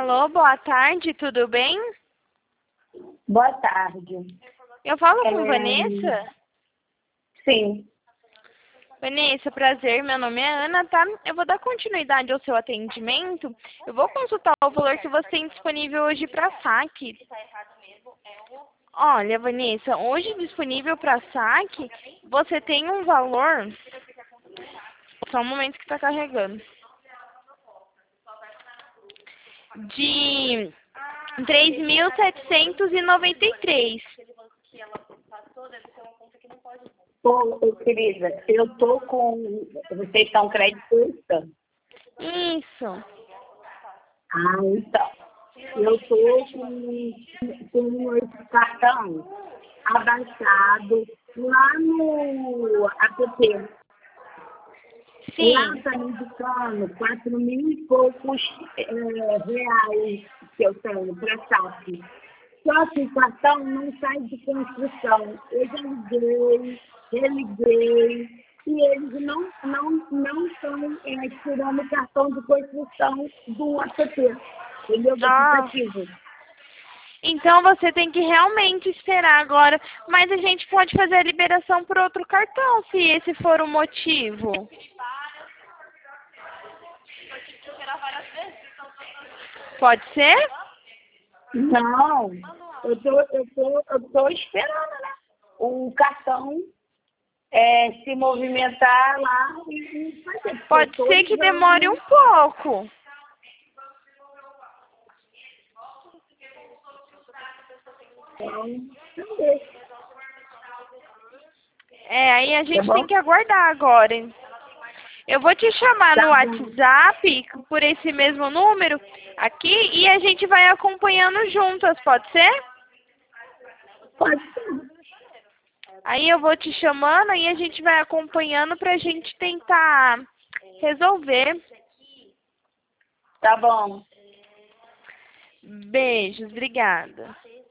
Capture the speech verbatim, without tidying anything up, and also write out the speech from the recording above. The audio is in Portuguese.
Alô, boa tarde, tudo bem? Boa tarde. Eu falo com É, Vanessa? Sim, Vanessa, prazer, meu nome é Ana, tá? Eu vou dar continuidade ao seu atendimento. Eu vou consultar o valor que você tem disponível hoje para saque. Olha, Vanessa, hoje disponível para saque, você tem um valor... Só um momento que está carregando. De três mil setecentos e noventa e três. Ô, ô, querida, eu tô com... Vocês estão creditista? Isso. Ah, então. Eu tô com, com esse cartão abaixado lá no app. Lá Sim. está me indicando quatro mil e poucos é, reais que eu tenho para saque. Só que o cartão não sai de construção. Eu já liguei, religuei, e eles não não não estão é, tirando o cartão de construção do app, entendeu? Do Ah, aplicativo. então você tem que realmente esperar agora. Mas a gente pode fazer a liberação por outro cartão, se esse for o motivo. Pode ser? Não, eu tô, eu tô, eu tô esperando, né? O cartão é, se movimentar lá e, e fazer, porque eu Pode tô ser que demore um ligando. pouco. Então, cadê? É, aí a Tá gente tem bom? que aguardar agora. Hein? Eu vou te chamar no Tá bom. WhatsApp por esse mesmo número aqui e a gente vai acompanhando juntas, pode ser? Pode ser. Aí eu vou te chamando e a gente vai acompanhando pra gente tentar resolver. Tá bom. Beijos, obrigada.